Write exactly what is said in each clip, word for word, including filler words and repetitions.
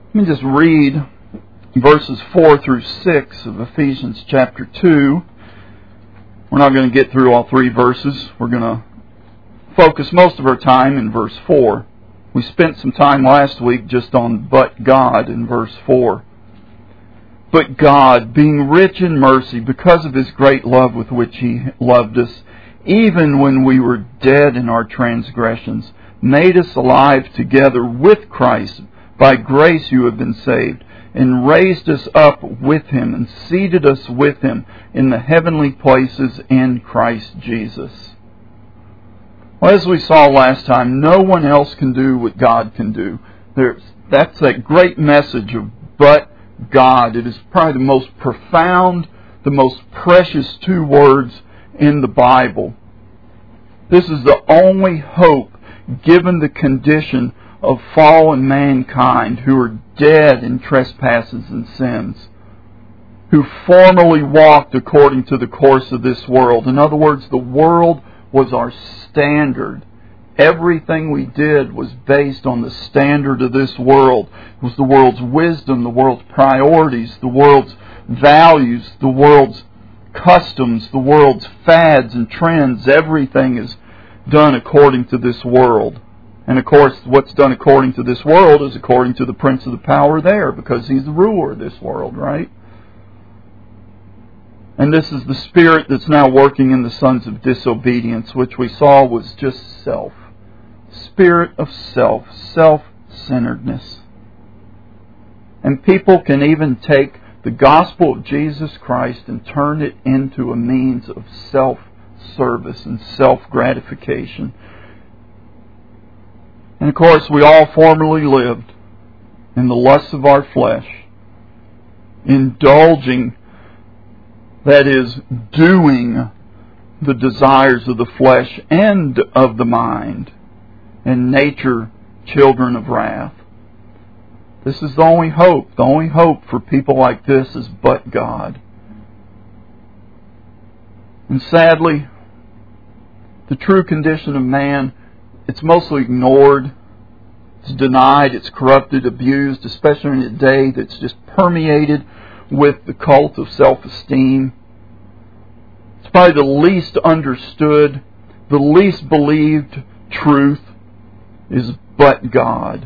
Let me just read verses four through six of Ephesians chapter two. We're not going to get through all three verses. We're going to focus most of our time in verse four. We spent some time last week just on but God in verse four. But God, being rich in mercy, because of His great love with which He loved us, even when we were dead in our transgressions, made us alive together with Christ. By grace you have been saved, and raised us up with Him, and seated us with Him in the heavenly places in Christ Jesus. Well, as we saw last time, no one else can do what God can do. There's, that's a great message of but God. It is probably the most profound, the most precious two words in the Bible. This is the only hope given the condition of fallen mankind who are dead in trespasses and sins, who formerly walked according to the course of this world. In other words, the world was our standard. Everything we did was based on the standard of this world. It was the world's wisdom, the world's priorities, the world's values, the world's customs, the world's fads and trends. Everything is done according to this world. And of course, what's done according to this world is according to the prince of the power there, because he's the ruler of this world, right? And this is the spirit that's now working in the sons of disobedience, which we saw was just self. Spirit of self, self-centeredness. And people can even take the gospel of Jesus Christ and turn it into a means of self-service and self-gratification. And of course, we all formerly lived in the lusts of our flesh, indulging, that is, doing the desires of the flesh and of the mind, and nature, children of wrath. This is the only hope. The only hope for people like this is but God. And sadly, the true condition of man, it's mostly ignored, it's denied, it's corrupted, abused, especially in a day that's just permeated with the cult of self-esteem. It's probably the least understood, the least believed truth is but God.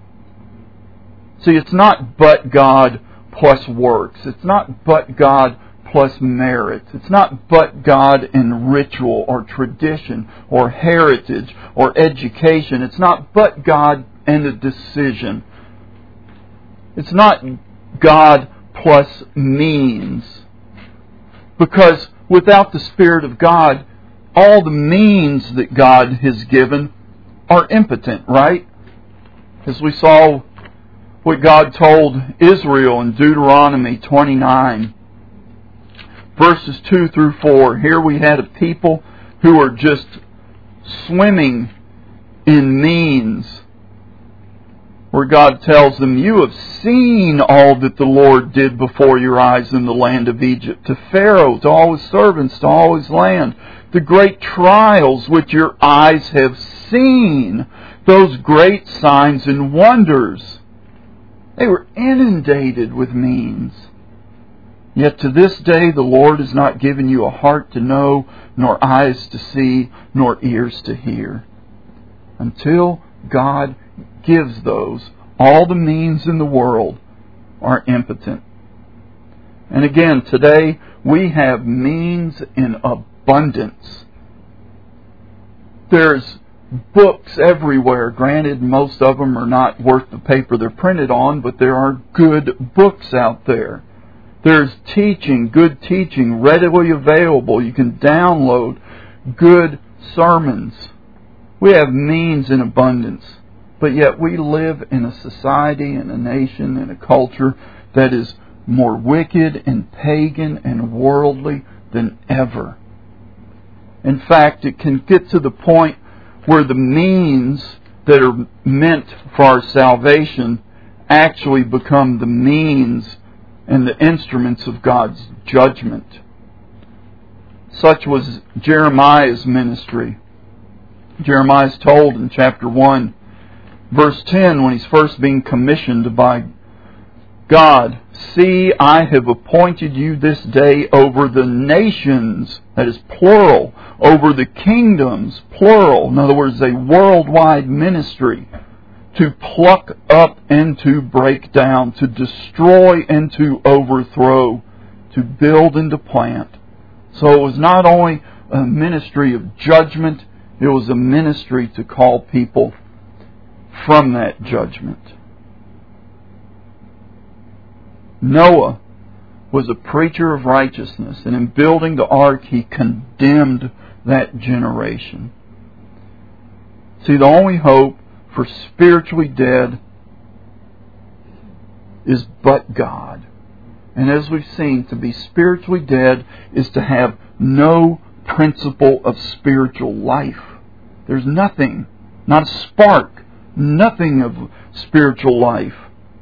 See, it's not but God plus works. It's not but God plus merit. It's not but God and ritual or tradition or heritage or education. It's not but God and a decision. It's not God plus means. Because without the Spirit of God, all the means that God has given are impotent, right? As we saw what God told Israel in Deuteronomy twenty-nine, verses two through four. Here we had a people who are just swimming in means, where God tells them, you have seen all that the Lord did before your eyes in the land of Egypt, to Pharaoh, to all his servants, to all his land, the great trials which your eyes have seen, those great signs and wonders. They were inundated with means. Yet to this day the Lord has not given you a heart to know, nor eyes to see, nor ears to hear. Until God gives those, all the means in the world are impotent. And again, today we have means in abundance. There's books everywhere. Granted, most of them are not worth the paper they're printed on, but there are good books out there. There's teaching, good teaching, readily available. You can download good sermons. We have means in abundance. But yet we live in a society and a nation and a culture that is more wicked and pagan and worldly than ever. In fact, it can get to the point where the means that are meant for our salvation actually become the means and the instruments of God's judgment. Such was Jeremiah's ministry. Jeremiah is told in chapter one, verse ten, when he's first being commissioned by God, see, I have appointed you this day over the nations, that is plural, over the kingdoms, plural, in other words, a worldwide ministry, to pluck up and to break down, to destroy and to overthrow, to build and to plant. So it was not only a ministry of judgment, it was a ministry to call people from that judgment. Noah was a preacher of righteousness, and in building the ark, he condemned that generation. See, the only hope for spiritually dead is but God. And as we've seen, to be spiritually dead is to have no principle of spiritual life. There's nothing, not a spark, nothing of spiritual life.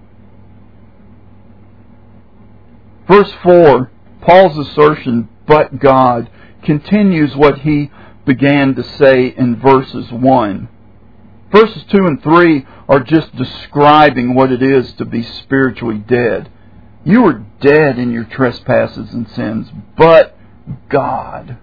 Verse four, Paul's assertion, but God, continues what he began to say in verses one. Verses two and three are just describing what it is to be spiritually dead. You were dead in your trespasses and sins, but God,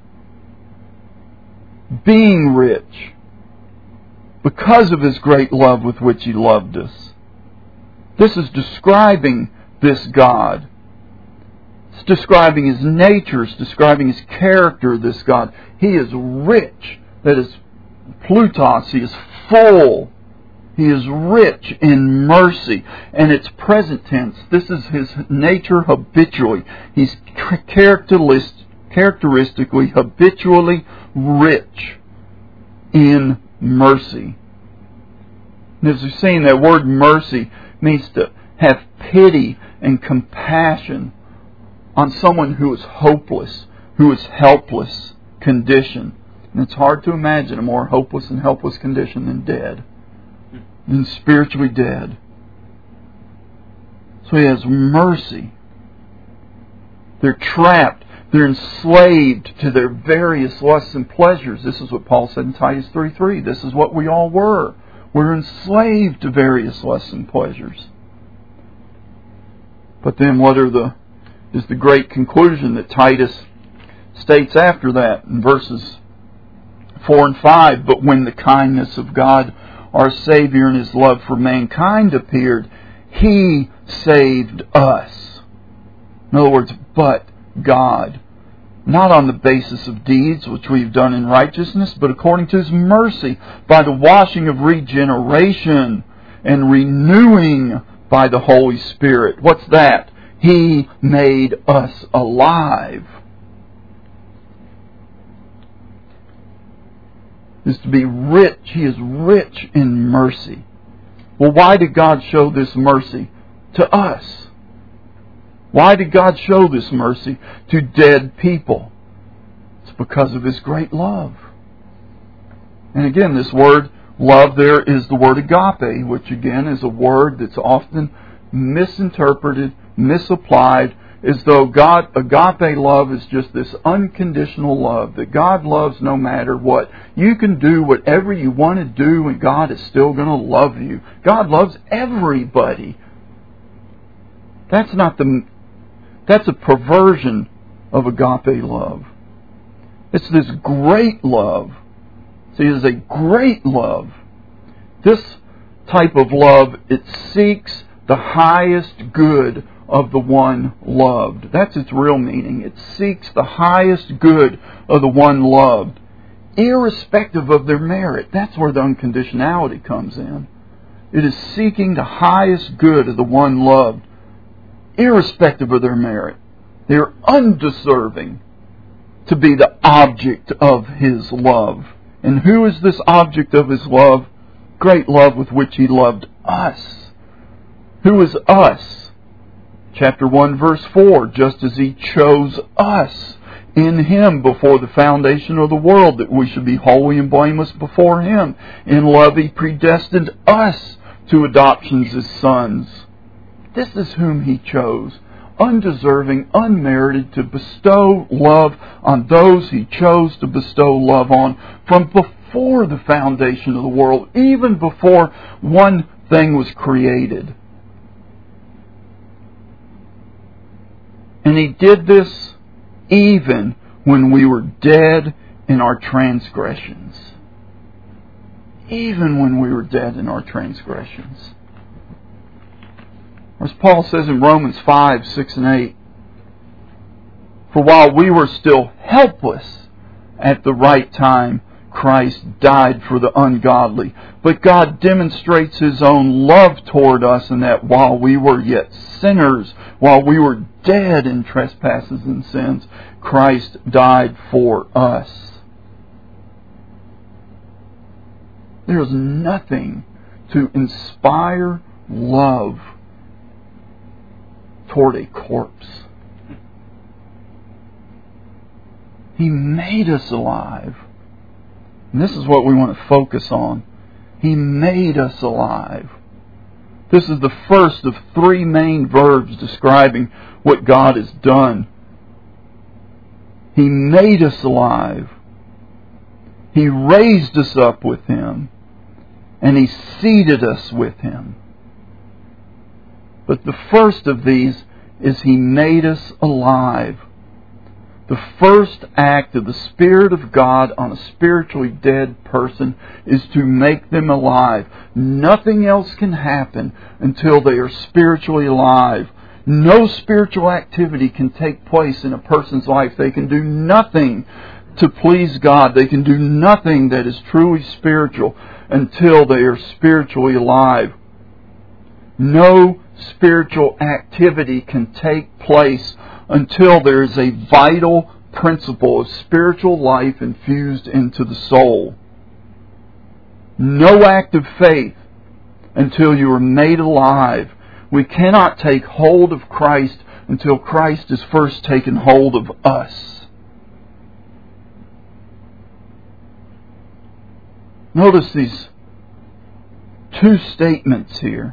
being rich, because of His great love with which He loved us. This is describing this God. It's describing His nature. It's describing His character, this God. He is rich. That is Plutos. He is full. He is rich in mercy. And it's present tense. This is His nature habitually. He's characteristically, habitually rich in mercy. And as we've seen, that word mercy means to have pity and compassion on someone who is hopeless, who is helpless condition. And it's hard to imagine a more hopeless and helpless condition than dead, than spiritually dead. So He has mercy. They're trapped. They're enslaved to their various lusts and pleasures. This is what Paul said in Titus three three. This is what we all were. We're enslaved to various lusts and pleasures. But then what are the is the great conclusion that Titus states after that in verses four and five. But when the kindness of God, our Savior, and His love for mankind appeared, He saved us. In other words, but God. Not on the basis of deeds which we've done in righteousness, but according to His mercy, by the washing of regeneration and renewing by the Holy Spirit. What's that? He made us alive. Is to be rich. He is rich in mercy. Well, why did God show this mercy to us? Why did God show this mercy to dead people? It's because of His great love. And again, this word love there is the word agape, which again is a word that's often misinterpreted, misapplied, as though God, agape love is just this unconditional love, that God loves no matter what. You can do whatever you want to do and God is still going to love you. God loves everybody. That's not the, that's a perversion of agape love. It's this great love. See, it is a great love. This type of love, it seeks the highest good of the one loved. That's its real meaning. It seeks the highest good of the one loved, irrespective of their merit. That's where the unconditionality comes in. It is seeking the highest good of the one loved, irrespective of their merit. They are undeserving to be the object of His love. And who is this object of His love? Great love with which He loved us. Who is us? Chapter one, verse four, just as He chose us in Him before the foundation of the world, that we should be holy and blameless before Him. In love He predestined us to adoptions as sons. This is whom He chose, undeserving, unmerited, to bestow love on those He chose to bestow love on from before the foundation of the world, even before one thing was created. And He did this even when we were dead in our transgressions. Even when we were dead in our transgressions. As Paul says in Romans five, six and eight, for while we were still helpless at the right time, Christ died for the ungodly. But God demonstrates His own love toward us in that while we were yet sinners, while we were dead in trespasses and sins, Christ died for us. There is nothing to inspire love toward a corpse. He made us alive. And this is what we want to focus on. He made us alive. This is the first of three main verbs describing what God has done. He made us alive. He raised us up with Him. And He seated us with Him. But the first of these is He made us alive. The first act of the Spirit of God on a spiritually dead person is to make them alive. Nothing else can happen until they are spiritually alive. No spiritual activity can take place in a person's life. They can do nothing to please God. They can do nothing that is truly spiritual until they are spiritually alive. No spiritual activity can take place until there is a vital principle of spiritual life infused into the soul. No act of faith until you are made alive. We cannot take hold of Christ until Christ has first taken hold of us. Notice these two statements here.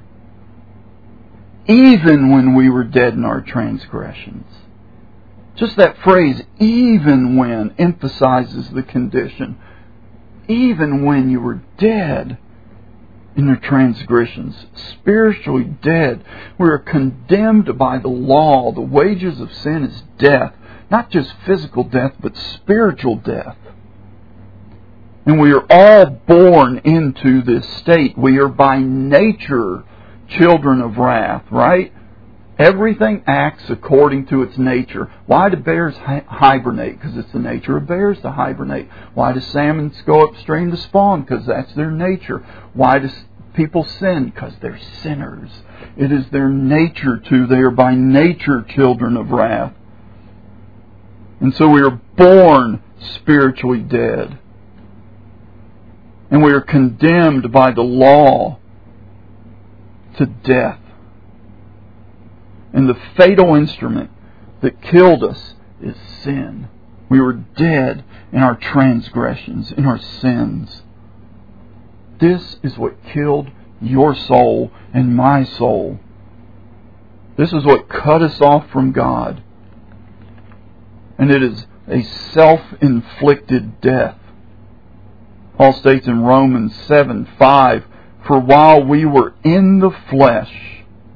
Even when we were dead in our transgressions. Just that phrase, even when, emphasizes the condition. Even when you were dead in your transgressions, spiritually dead, we are condemned by the law. The wages of sin is death. Not just physical death, but spiritual death. And we are all born into this state. We are by nature children of wrath, right? Everything acts according to its nature. Why do bears hi- hibernate? Because it's the nature of bears to hibernate. Why do salmons go upstream to spawn? Because that's their nature. Why do people sin? Because they're sinners. It is their nature to. They are by nature children of wrath. And so we are born spiritually dead. And we are condemned by the law to death. And the fatal instrument that killed us is sin. We were dead in our transgressions, in our sins. This is what killed your soul and my soul. This is what cut us off from God. And it is a self-inflicted death. Paul states in Romans seven five, for while we were in the flesh,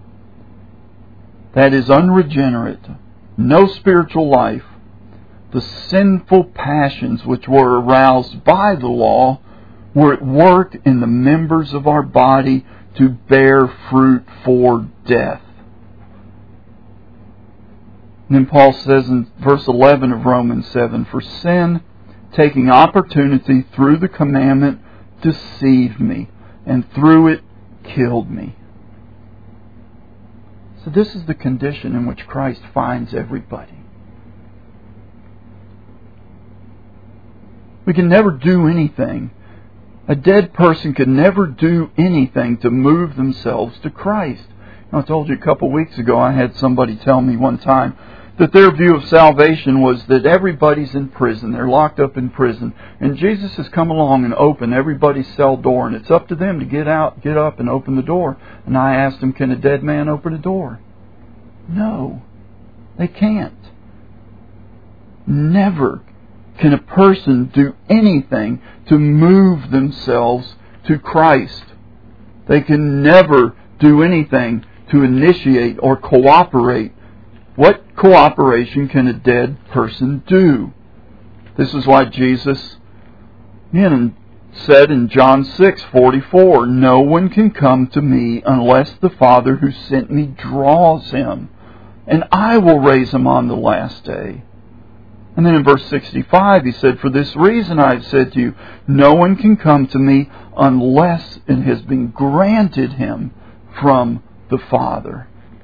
that is unregenerate, no spiritual life, the sinful passions which were aroused by the law were at work in the members of our body to bear fruit for death. And then Paul says in verse eleven of Romans seven, for sin, taking opportunity through the commandment, deceived me, and through it killed me. So this is the condition in which Christ finds everybody. We can never do anything. A dead person could never do anything to move themselves to Christ. I told you a couple of weeks ago, I had somebody tell me one time that their view of salvation was that everybody's in prison. They're locked up in prison. And Jesus has come along and opened everybody's cell door. And it's up to them to get out, get up and open the door. And I asked them, can a dead man open a door? No, they can't. Never can a person do anything to move themselves to Christ. They can never do anything to initiate or cooperate What cooperation can a dead person do? This is why Jesus again, said in John six forty-four, "No one can come to me unless the Father who sent me draws him, and I will raise him on the last day." And then in verse sixty-five, he said, "For this reason I have said to you, no one can come to me unless it has been granted him from the Father."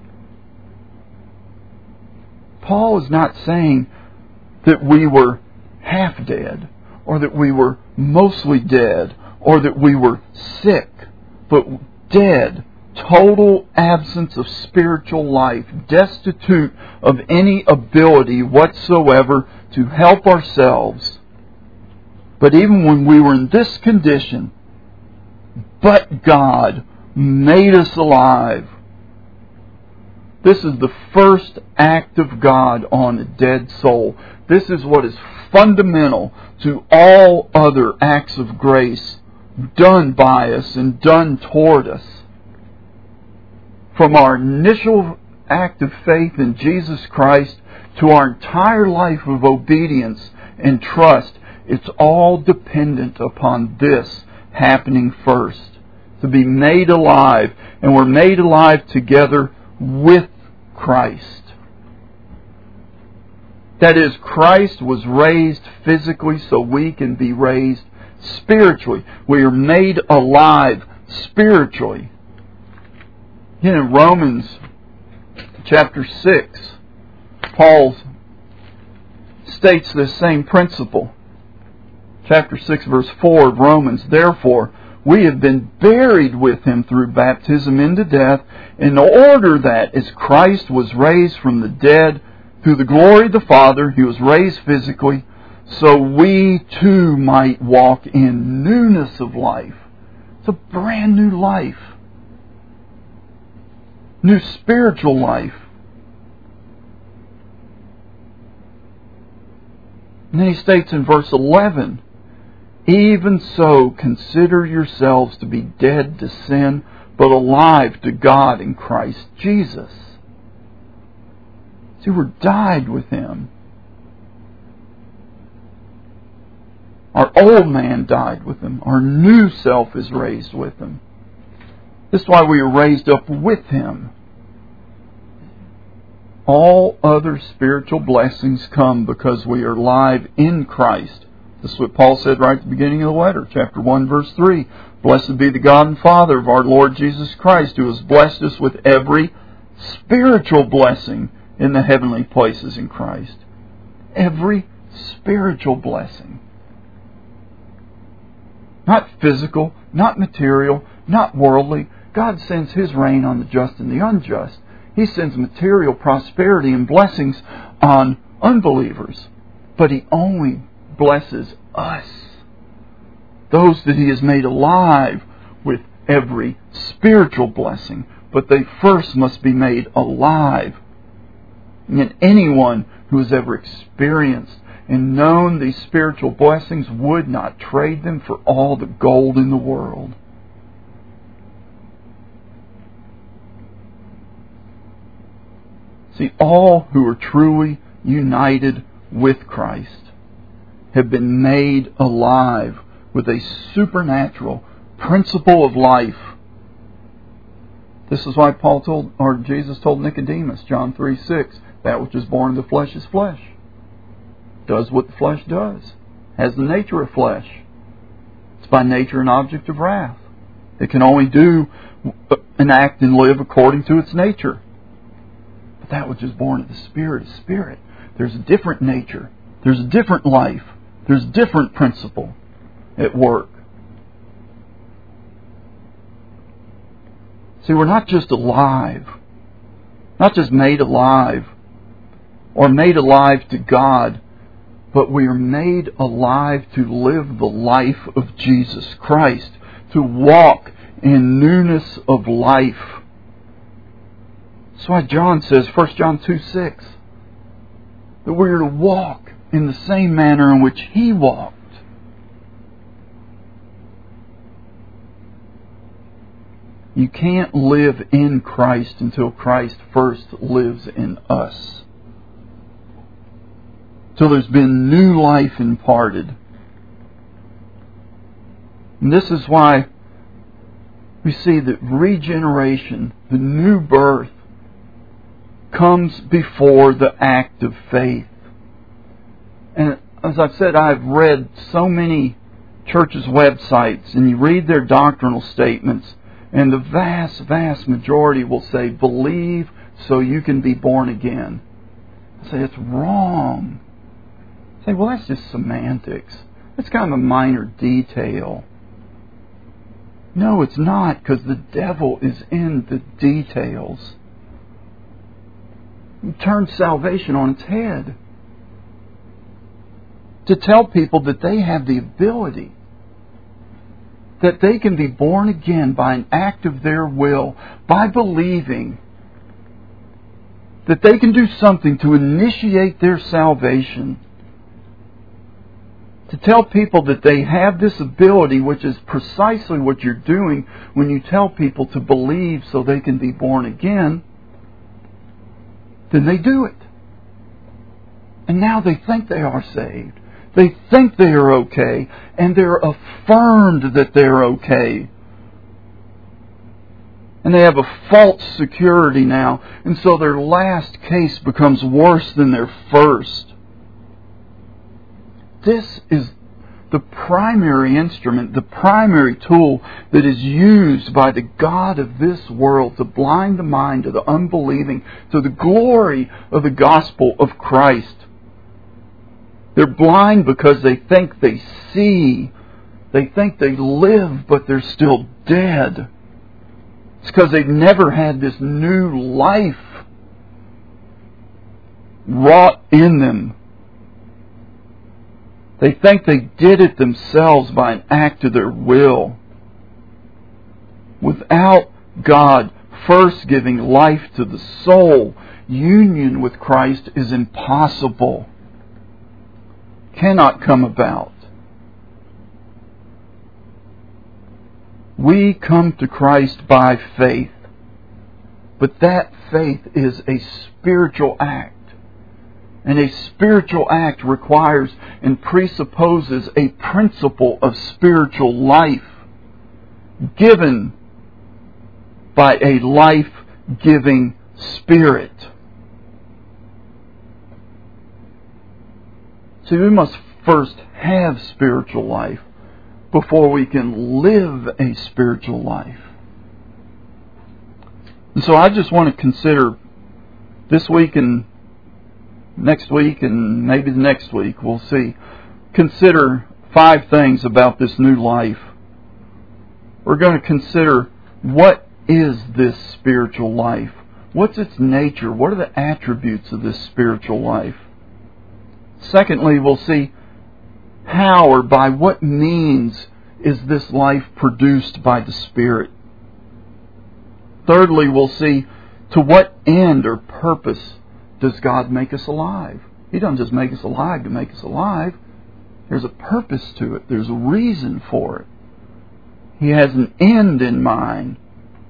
Paul is not saying that we were half dead, or that we were mostly dead, or that we were sick, but dead, total absence of spiritual life, destitute of any ability whatsoever to help ourselves. But even when we were in this condition, but God made us alive. This is the first act of God on a dead soul. This is what is fundamental to all other acts of grace done by us and done toward us. From our initial act of faith in Jesus Christ to our entire life of obedience and trust, it's all dependent upon this happening first. To be made alive, and we're made alive together with Christ. That is, Christ was raised physically so we can be raised spiritually. We are made alive spiritually. In Romans chapter six, Paul states this same principle. Chapter six, verse four of Romans, "Therefore, we have been buried with him through baptism into death, in order that, as Christ was raised from the dead through the glory of the Father," he was raised physically, "so we too might walk in newness of life." It's a brand new life. New spiritual life. And then he states in verse eleven, "Even so, consider yourselves to be dead to sin, but alive to God in Christ Jesus." See, we're died with Him. Our old man died with Him. Our new self is raised with Him. This is why we are raised up with Him. All other spiritual blessings come because we are alive in Christ. This is what Paul said right at the beginning of the letter, chapter one, verse three. "Blessed be the God and Father of our Lord Jesus Christ, who has blessed us with every spiritual blessing in the heavenly places in Christ." Every spiritual blessing. Not physical, not material, not worldly. God sends His rain on the just and the unjust. He sends material prosperity and blessings on unbelievers. But He only blesses us, those that He has made alive, with every spiritual blessing. But they first must be made alive. And anyone who has ever experienced and known these spiritual blessings would not trade them for all the gold in the world. See, all who are truly united with Christ have been made alive with a supernatural principle of life. This is why Paul told, or Jesus told Nicodemus, John three six, "That which is born of the flesh is flesh." Does what the flesh does. Has the nature of flesh. It's by nature an object of wrath. It can only do and act and live according to its nature. But that which is born of the Spirit is spirit. There's a different nature. There's a different life. There's a different principle at work. See, we're not just alive, not just made alive, or made alive to God, but we are made alive to live the life of Jesus Christ, to walk in newness of life. That's why John says, First John two six, that we are to walk in the same manner in which He walked. You can't live in Christ until Christ first lives in us. Till there's been new life imparted. And this is why we see that regeneration, the new birth, comes before the act of faith. And as I've said, I've read so many churches' websites, and you read their doctrinal statements, and the vast, vast majority will say, believe so you can be born again. I say, it's wrong. I say, well, that's just semantics. That's kind of a minor detail. No, it's not, because the devil is in the details. He turned salvation on its head. To tell people that they have the ability, that they can be born again by an act of their will, by believing that they can do something to initiate their salvation. To tell people that they have this ability, which is precisely what you're doing when you tell people to believe so they can be born again, then they do it. And now they think they are saved. They think they are okay, and they're affirmed that they're okay. And they have a false security now, and so their last case becomes worse than their first. This is the primary instrument, the primary tool that is used by the God of this world to blind the mind of the unbelieving to the glory of the gospel of Christ. They're blind because they think they see. They think they live, but they're still dead. It's because they've never had this new life wrought in them. They think they did it themselves by an act of their will. Without God first giving life to the soul, union with Christ is impossible. Cannot come about. We come to Christ by faith, but that faith is a spiritual act. And a spiritual act requires and presupposes a principle of spiritual life given by a life-giving Spirit. See, we must first have spiritual life before we can live a spiritual life. And so I just want to consider this week and next week and maybe the next week, we'll see. Consider five things about this new life. We're going to consider, what is this spiritual life? What's its nature? What are the attributes of this spiritual life? Secondly, we'll see how or by what means is this life produced by the Spirit. Thirdly, we'll see to what end or purpose does God make us alive. He doesn't just make us alive to make us alive. There's a purpose to it. There's a reason for it. He has an end in mind.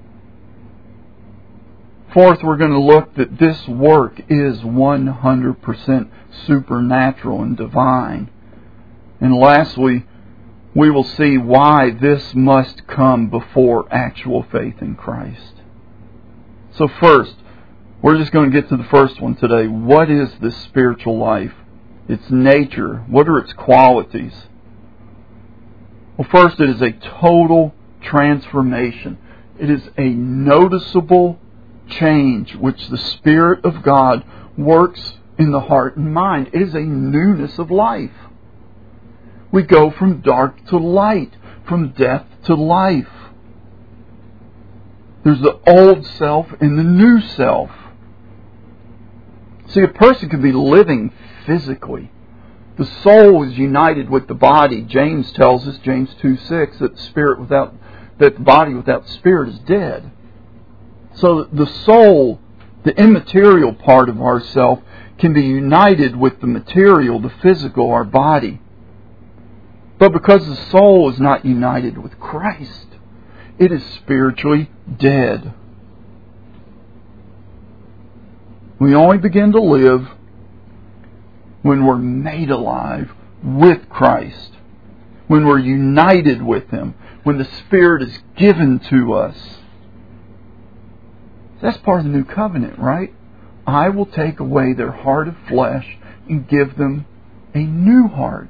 Fourth, we're going to look that this work is one hundred percent supernatural and divine. And lastly, we will see why this must come before actual faith in Christ. So first, we're just going to get to the first one today. What is this spiritual life? Its nature. What are its qualities? Well, first, it is a total transformation. It is a noticeable change which the Spirit of God works in the heart and mind. It is a newness of life. We go from dark to light, from death to life. There's the old self and the new self. See, a person can be living physically. The soul is united with the body. James tells us, James two six, that the spirit without that the body without the spirit is dead. So the soul, the immaterial part of ourself, can be united with the material, the physical, our body. But because the soul is not united with Christ, it is spiritually dead. We only begin to live when we're made alive with Christ, when we're united with Him, when the Spirit is given to us. That's part of the new covenant, right? I will take away their heart of flesh and give them a new heart.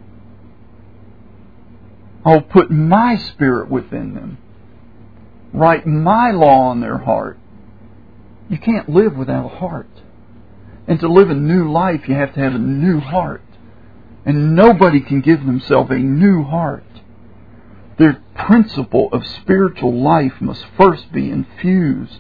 I'll put my Spirit within them. Write my law on their heart. You can't live without a heart. And to live a new life, you have to have a new heart. And nobody can give themselves a new heart. Their principle of spiritual life must first be infused.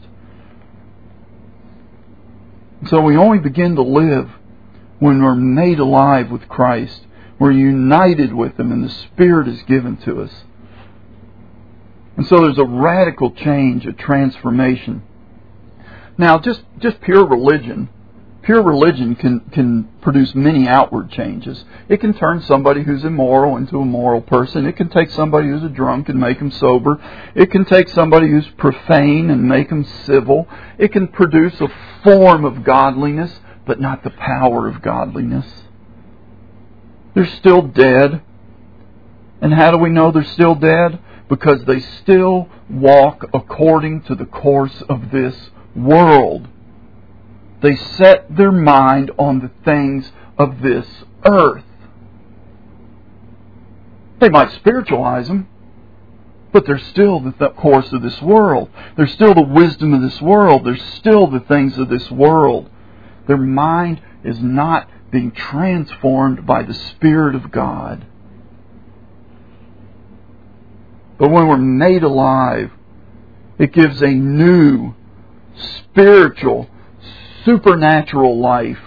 So we only begin to live when we're made alive with Christ. We're united with Him and the Spirit is given to us. And so there's a radical change, a transformation. Now, just, just pure religion, pure religion can, can produce many outward changes. It can turn somebody who's immoral into a moral person. It can take somebody who's a drunk and make them sober. It can take somebody who's profane and make them civil. It can produce a form of godliness, but not the power of godliness. They're still dead. And how do we know they're still dead? Because they still walk according to the course of this world. They set their mind on the things of this earth. They might spiritualize them, but they're still the th- course of this world. They're still the wisdom of this world. They're still the things of this world. Their mind is not being transformed by the Spirit of God. But when we're made alive, it gives a new, spiritual, supernatural life.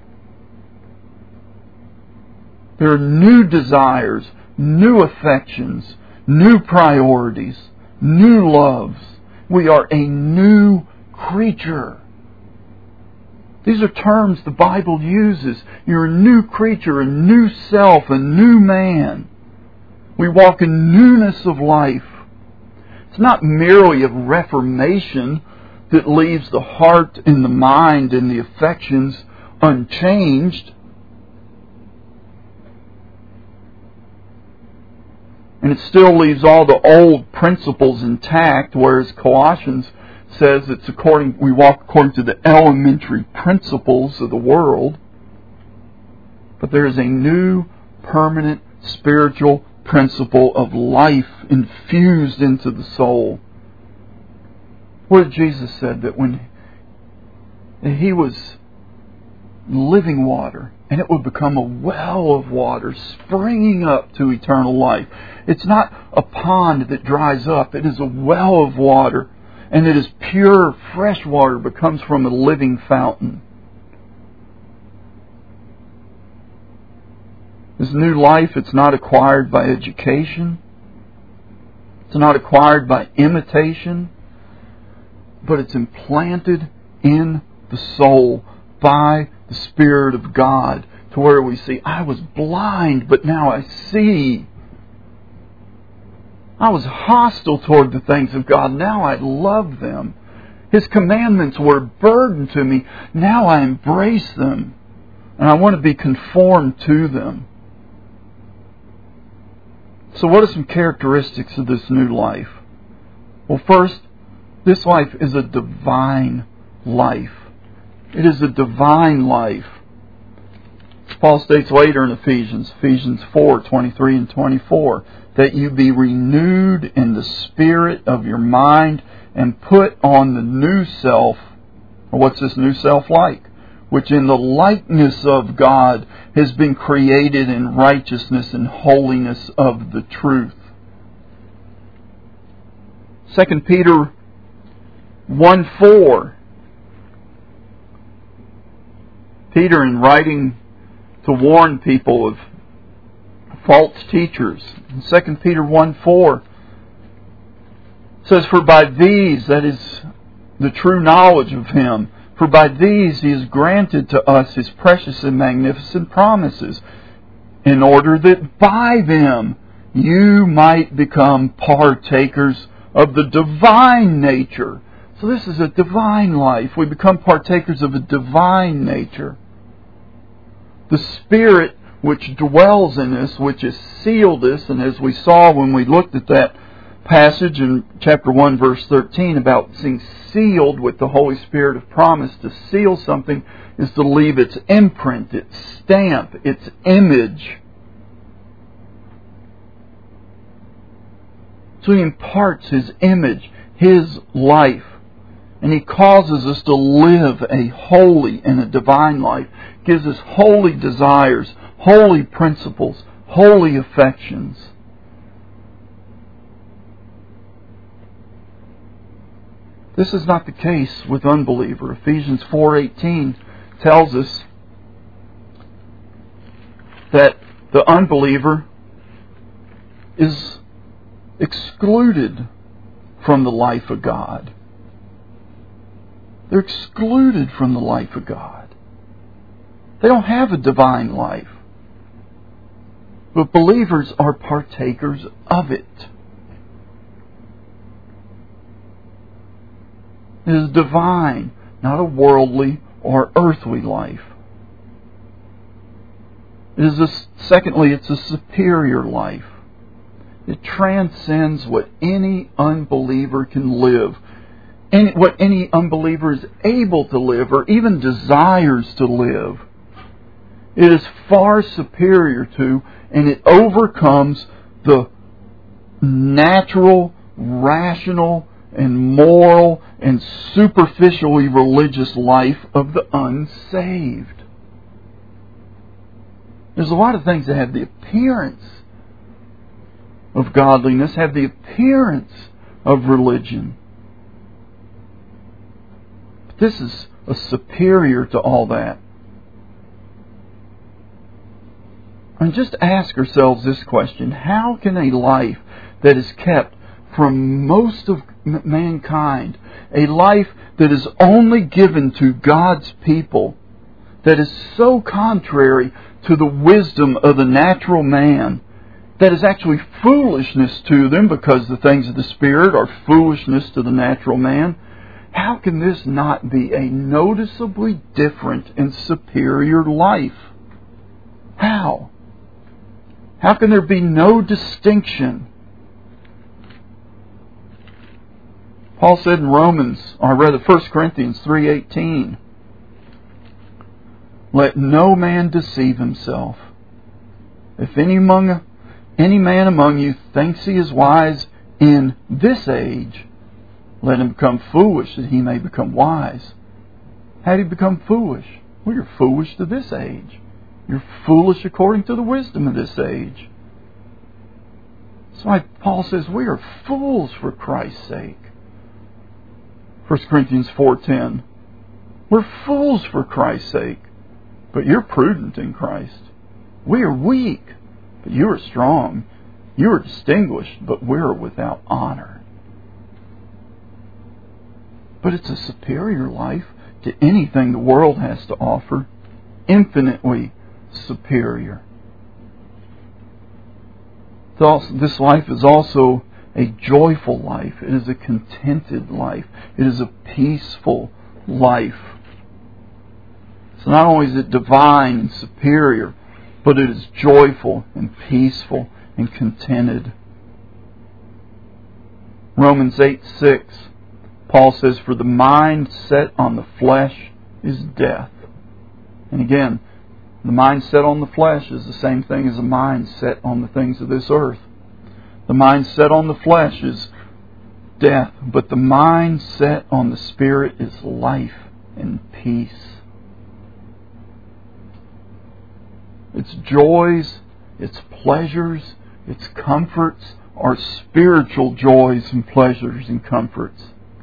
There are new desires, new affections, new priorities, new loves. We are a new creature. These are terms the Bible uses. You're a new creature, a new self, a new man. We walk in newness of life. It's not merely a reformation that leaves the heart and the mind and the affections unchanged. And it still leaves all the old principles intact, whereas Colossians says it's according we walk according to the elementary principles of the world. But there is a new, permanent, spiritual principle of life infused into the soul. What did Jesus said? That when He was living water, and it would become a well of water springing up to eternal life. It's not a pond that dries up. It is a well of water. And it is pure, fresh water that comes from a living fountain. This new life, it's not acquired by education. It's not acquired by imitation. But it's implanted in the soul by the Spirit of God, to where we see, I was blind, but now I see. I was hostile toward the things of God, now I love them. His commandments were a burden to me, now I embrace them. And I want to be conformed to them. So what are some characteristics of this new life? Well, first, this life is a divine life. It is a divine life. Paul states later in Ephesians, Ephesians four, twenty-three and twenty-four, that you be renewed in the spirit of your mind and put on the new self. Well, what's this new self like? Which in the likeness of God has been created in righteousness and holiness of the truth. Second Peter one four. Peter, in writing to warn people of false teachers, in Second Peter one four, says, for by these, that is the true knowledge of Him, for by these He has granted to us His precious and magnificent promises, in order that by them you might become partakers of the divine nature. So this is a divine life. We become partakers of a divine nature. The Spirit which dwells in us, which has sealed us, and as we saw when we looked at that passage in chapter one, verse thirteen, about being sealed with the Holy Spirit of promise. To seal something is to leave its imprint, its stamp, its image. So He imparts His image, His life, and He causes us to live a holy and a divine life. Gives us holy desires, holy principles, holy affections. This is not the case with unbeliever. Ephesians four eighteen tells us that the unbeliever is excluded from the life of God. They're excluded from the life of God. They don't have a divine life. But believers are partakers of it. It is divine, not a worldly or earthly life. It is a, secondly, it's a superior life. It transcends what any unbeliever can live, any, what any unbeliever is able to live or even desires to live. It is far superior to, and it overcomes the natural, rational, and moral and superficially religious life of the unsaved. There's a lot of things that have the appearance of godliness, have the appearance of religion. But this is a superior to all that. And just ask ourselves this question: how can a life that is kept from most of mankind, a life that is only given to God's people, that is so contrary to the wisdom of the natural man, that is actually foolishness to them because the things of the Spirit are foolishness to the natural man, how can this not be a noticeably different and superior life? How? How can there be no distinction? Paul said in Romans, or rather First Corinthians three eighteen, let no man deceive himself. If any among any man among you thinks he is wise in this age, let him become foolish that he may become wise. How do you become foolish? Well, you're foolish to this age. You're foolish according to the wisdom of this age. That's why Paul says we are fools for Christ's sake. First Corinthians four ten. We're fools for Christ's sake, but you're prudent in Christ. We are weak, but you are strong. You are distinguished, but we're without honor. But it's a superior life to anything the world has to offer. Infinitely superior. This life is also a joyful life. It is a contented life. It is a peaceful life. So not only is it divine and superior, but it is joyful and peaceful and contented. Romans eight six, Paul says, for the mind set on the flesh is death. And again, the mind set on the flesh is the same thing as a mind set on the things of this earth. The mind set on the flesh is death, but the mind set on the Spirit is life and peace. Its joys, its pleasures, its comforts are spiritual joys and pleasures and comforts.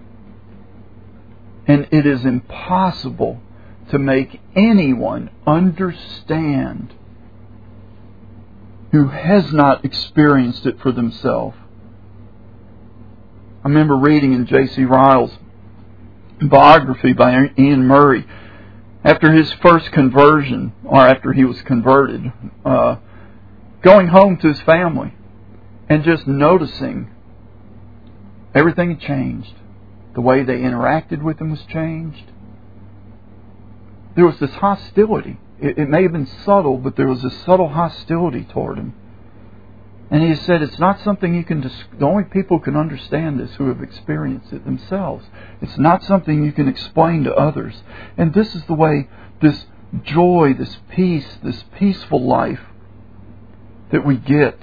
And it is impossible to make anyone understand who has not experienced it for themselves. I remember reading in J C Ryle's biography by Ian Murray, after his first conversion, or after he was converted, uh, going home to his family and just noticing Everything had changed. The way they interacted with him was changed. There was this hostility. It, it may have been subtle, but there was this subtle hostility toward him. And he said it's not something you can... Dis- the only people who can understand this who have experienced it themselves. It's not something you can explain to others. And this is the way this joy, this peace, this peaceful life that we get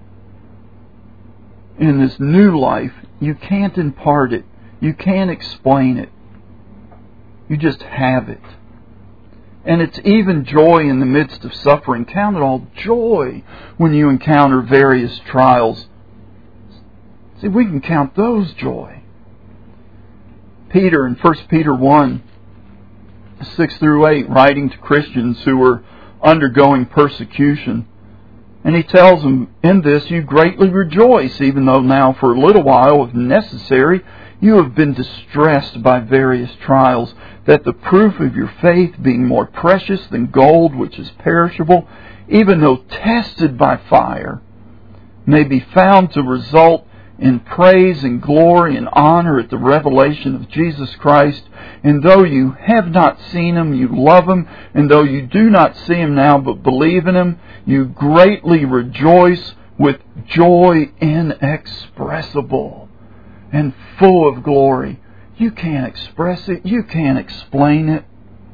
in this new life, you can't impart it. You can't explain it. You just have it. And it's even joy in the midst of suffering. Count it all joy when you encounter various trials. See, we can count those joy. Peter in First Peter one, six through eight, writing to Christians who were undergoing persecution. And he tells them, in this you greatly rejoice, even though now for a little while, if necessary, you have been distressed by various trials, that the proof of your faith, being more precious than gold, which is perishable, even though tested by fire, may be found to result in praise and glory and honor at the revelation of Jesus Christ. And though you have not seen Him, you love Him. And though you do not see Him now, but believe in Him, you greatly rejoice with joy inexpressible and full of glory. You can't express it. You can't explain it.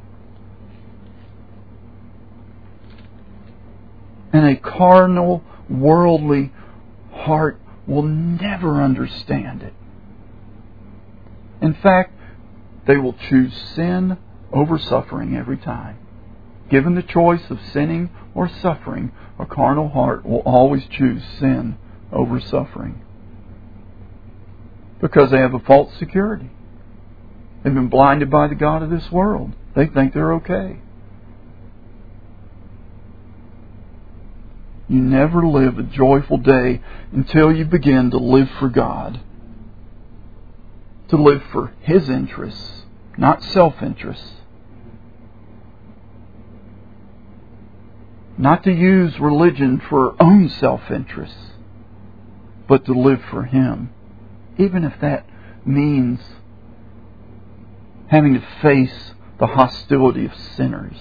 And a carnal, worldly heart will never understand it. In fact, they will choose sin over suffering every time. Given the choice of sinning or suffering, a carnal heart will always choose sin over suffering. Because they have a false security. They've been blinded by the God of this world. They think they're okay. You never live a joyful day until you begin to live for God. To live for His interests, not self-interests. Not to use religion for our own self-interests, but to live for Him. Even if that means having to face the hostility of sinners.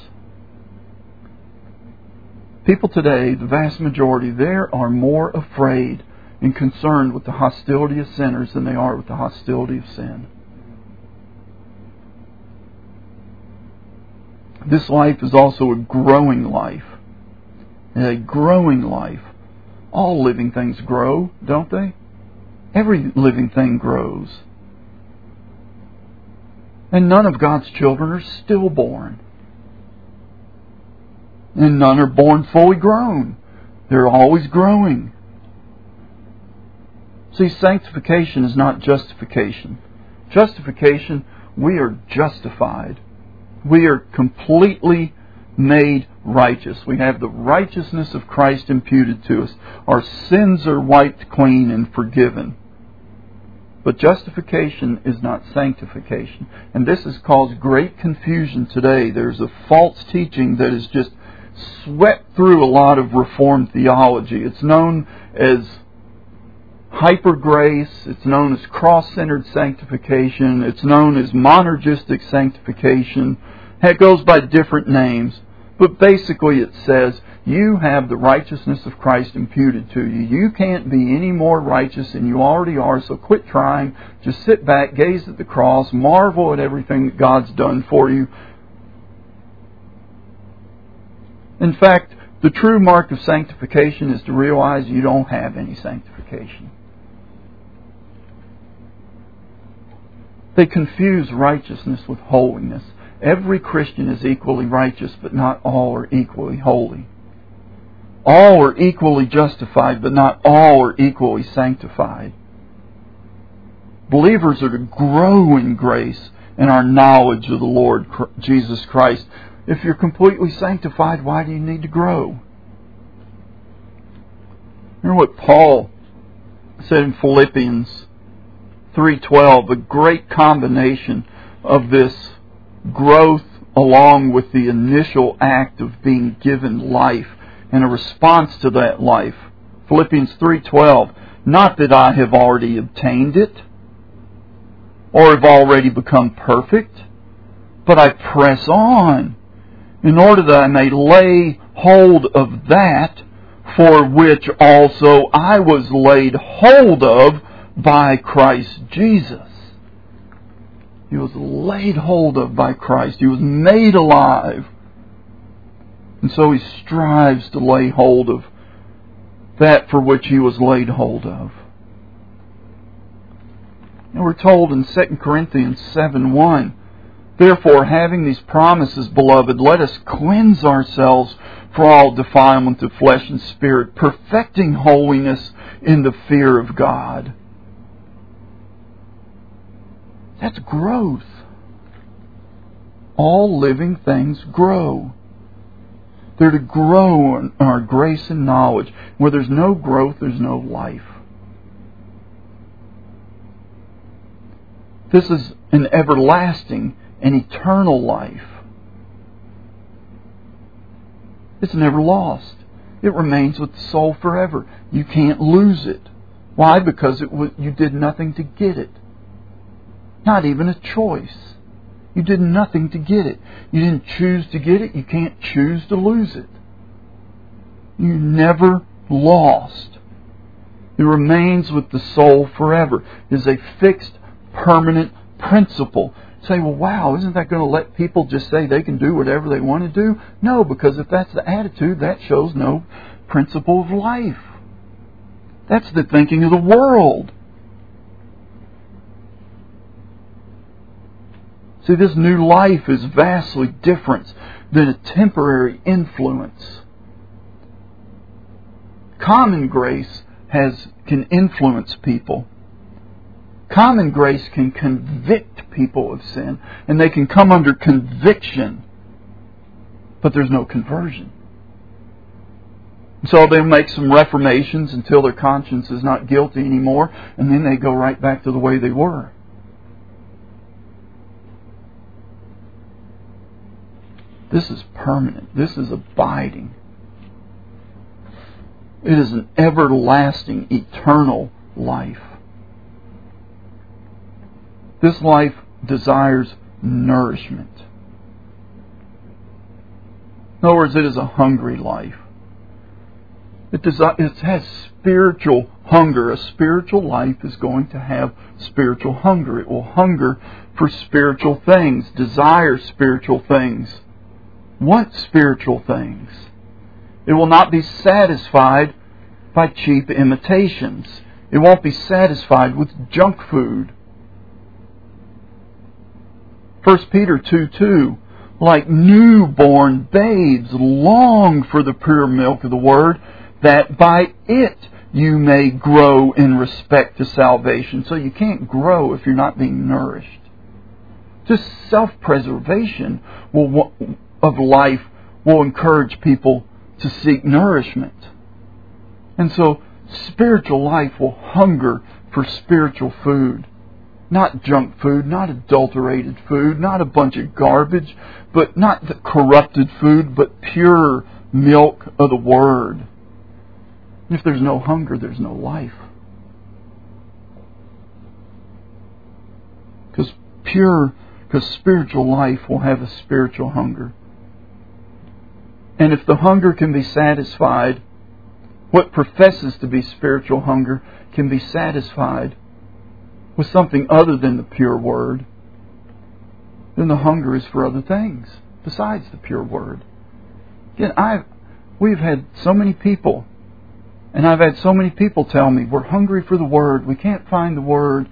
People today, the vast majority, they are more afraid and concerned with the hostility of sinners than they are with the hostility of sin. This life is also a growing life. A growing life. All living things grow, don't they? Every living thing grows. And none of God's children are stillborn. And none are born fully grown. They're always growing. See, sanctification is not justification. Justification, we are justified. We are completely made righteous. We have the righteousness of Christ imputed to us. Our sins are wiped clean and forgiven. But justification is not sanctification. And this has caused great confusion today. There's a false teaching that is just swept through a lot of Reformed theology. It's known as hyper grace. It's known as cross-centered sanctification. It's known as monergistic sanctification. It goes by different names. But basically it says, you have the righteousness of Christ imputed to you. You can't be any more righteous than you already are, so quit trying. Just sit back, gaze at the cross, marvel at everything that God's done for you. In fact, the true mark of sanctification is to realize you don't have any sanctification. They confuse righteousness with holiness. Every Christian is equally righteous, but not all are equally holy. All are equally justified, but not all are equally sanctified. Believers are to grow in grace and our knowledge of the Lord Jesus Christ. If you're completely sanctified, why do you need to grow? Remember what Paul said in Philippians three twelve, a great combination of this growth along with the initial act of being given life and a response to that life. Philippians three twelve, not that I have already obtained it or have already become perfect, but I press on in order that I may lay hold of that for which also I was laid hold of by Christ Jesus. He was laid hold of by Christ. He was made alive. And so he strives to lay hold of that for which he was laid hold of. And we're told in Second Corinthians seven one, therefore, having these promises, beloved, let us cleanse ourselves from all defilement of flesh and spirit, perfecting holiness in the fear of God. That's growth. All living things grow. They're to grow in our grace and knowledge. Where there's no growth, there's no life. This is an everlasting and eternal life. It's never lost. It remains with the soul forever. You can't lose it. Why? Because it was, you did nothing to get it. Not even a choice. You did nothing to get it. You didn't choose to get it. You can't choose to lose it. You never lost. It remains with the soul forever. It is a fixed, permanent principle. Say, well, wow, isn't that going to let people just say they can do whatever they want to do? No, because if that's the attitude, that shows no principle of life. That's the thinking of the world. See, this new life is vastly different than a temporary influence. Common grace has can influence people. Common grace can convict people of sin, and they can come under conviction, but there's no conversion. So they'll make some reformations until their conscience is not guilty anymore, and then they go right back to the way they were. This is permanent. This is abiding. It is an everlasting, eternal life. This life desires nourishment. In other words, it is a hungry life. It, desi- it has spiritual hunger. A spiritual life is going to have spiritual hunger. It will hunger for spiritual things, desire spiritual things, want spiritual things. It will not be satisfied by cheap imitations. It won't be satisfied with junk food. First Peter two two, like newborn babes, long for the pure milk of the Word, that by it you may grow in respect to salvation. So you can't grow if you're not being nourished. Just self-preservation will, of life will encourage people to seek nourishment. And so spiritual life will hunger for spiritual food. Not junk food, not adulterated food, not a bunch of garbage, but not the corrupted food, but pure milk of the Word. If there's no hunger, there's no life. Because pure, because spiritual life will have a spiritual hunger. And if the hunger can be satisfied, what professes to be spiritual hunger can be satisfied with something other than the pure Word, then the hunger is for other things besides the pure Word. Again, I've, we've had so many people, and I've had so many people tell me, we're hungry for the Word, we can't find the Word.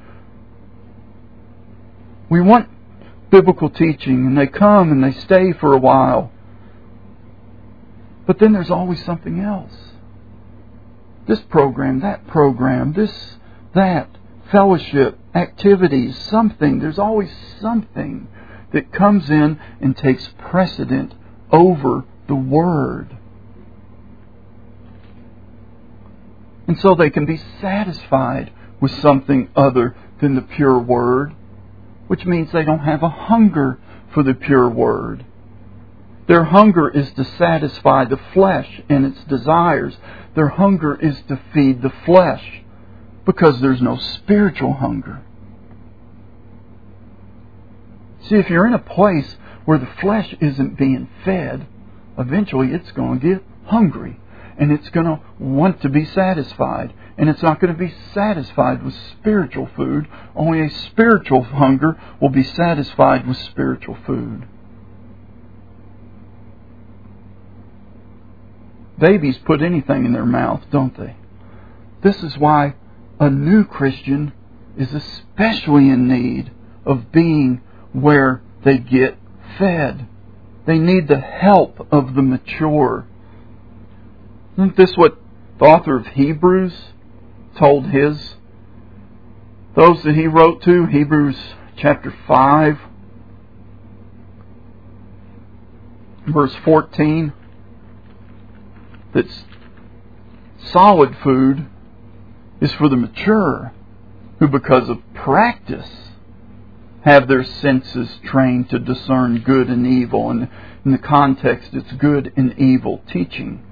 We want biblical teaching, and they come and they stay for a while. But then there's always something else. This program, that program, this, that, fellowship, activities, something. There's always something that comes in and takes precedent over the Word. And so they can be satisfied with something other than the pure Word, which means they don't have a hunger for the pure Word. Their hunger is to satisfy the flesh and its desires. Their hunger is to feed the flesh, because there's no spiritual hunger. See, if you're in a place where the flesh isn't being fed, eventually it's going to get hungry. And it's going to want to be satisfied. And it's not going to be satisfied with spiritual food. Only a spiritual hunger will be satisfied with spiritual food. Babies put anything in their mouth, don't they? This is why a new Christian is especially in need of being where they get fed. They need the help of the mature. Isn't this what the author of Hebrews told his, those that he wrote to? Hebrews chapter five, verse fourteen. That's solid food is for the mature, who because of practice have their senses trained to discern good and evil. And in the context, it's good and evil teaching.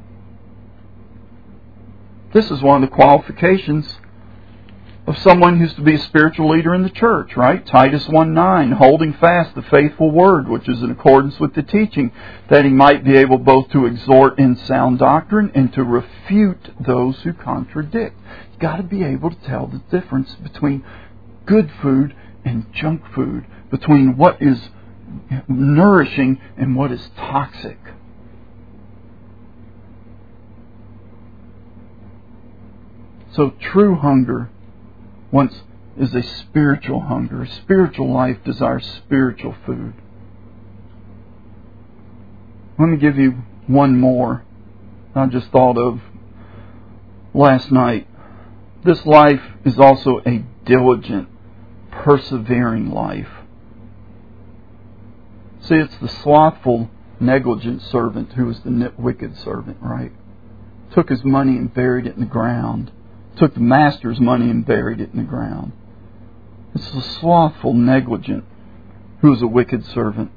This is one of the qualifications of someone who's to be a spiritual leader in the church, right? Titus one nine, holding fast the faithful word, which is in accordance with the teaching, that he might be able both to exhort in sound doctrine and to refute those who contradict. You've got to be able to tell the difference between good food and junk food, between what is nourishing and what is toxic. So true hunger once is a spiritual hunger. A spiritual life desires spiritual food. Let me give you one more I just thought of last night. This life is also a diligent, persevering life. See, it's the slothful, negligent servant who was the wicked servant, right? Took his money and buried it in the ground. Took the master's money and buried it in the ground. It's the slothful, negligent who is a wicked servant.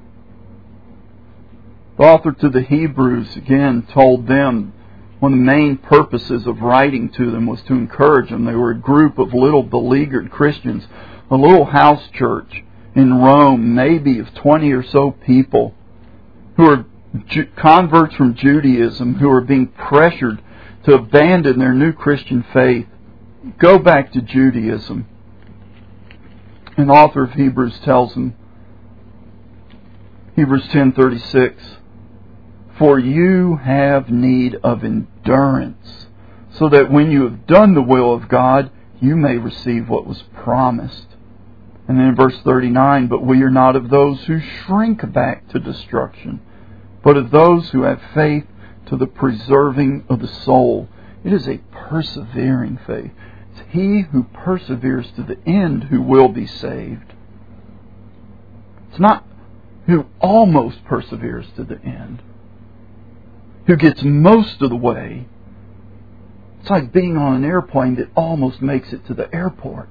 The author to the Hebrews, again, told them one of the main purposes of writing to them was to encourage them. They were a group of little beleaguered Christians, a little house church in Rome, maybe of twenty or so people, who are converts from Judaism, who are being pressured to abandon their new Christian faith, go back to Judaism. And the author of Hebrews tells them, Hebrews ten thirty-six, for you have need of endurance, so that when you have done the will of God, you may receive what was promised. And then in verse thirty-nine, but we are not of those who shrink back to destruction, but of those who have faith to the preserving of the soul. It is a persevering faith. It's he who perseveres to the end who will be saved. It's not who almost perseveres to the end, who gets most of the way. It's like being on an airplane that almost makes it to the airport.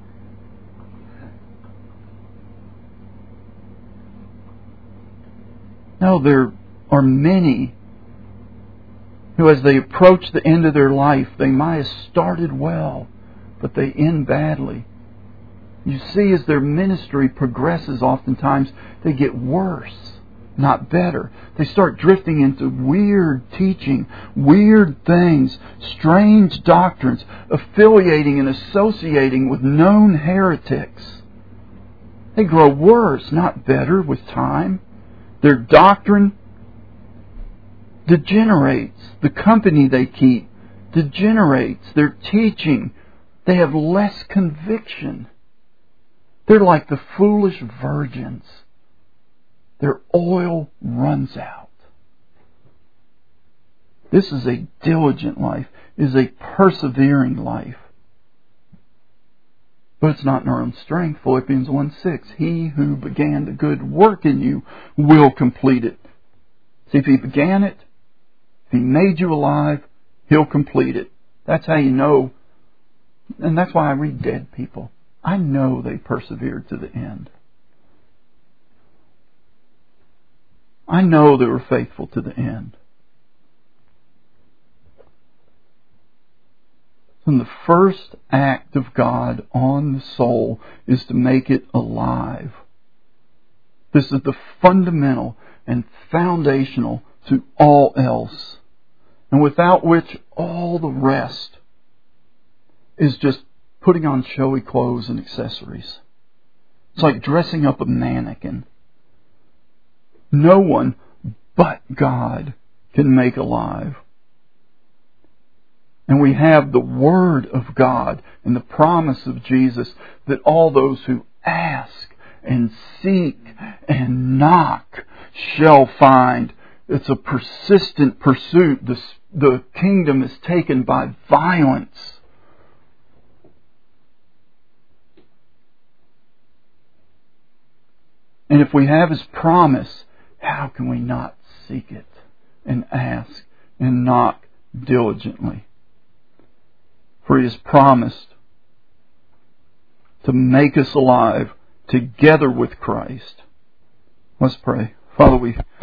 No, there are many who, as they approach the end of their life, they might have started well, but they end badly. You see, as their ministry progresses, oftentimes they get worse, not better. They start drifting into weird teaching, weird things, strange doctrines, affiliating and associating with known heretics. They grow worse, not better, with time. Their doctrine degenerates. The company they keep degenerates. Their teaching, they have less conviction. They're like the foolish virgins. Their oil runs out. This is a diligent life. It is a persevering life. But it's not in our own strength. Philippians one six, he who began the good work in you will complete it. See, if he began it, if he made you alive, he'll complete it. That's how you know. And that's why I read dead people. I know they persevered to the end. I know they were faithful to the end. And the first act of God on the soul is to make it alive. This is the fundamental and foundational to all else, and without which all the rest is just putting on showy clothes and accessories. It's like dressing up a mannequin. No one but God can make alive. And we have the Word of God and the promise of Jesus that all those who ask and seek and knock shall find. It's a persistent pursuit. The, the kingdom is taken by violence. And if we have His promise, how can we not seek it and ask and knock diligently? For He has promised to make us alive together with Christ. Let's pray. Father, we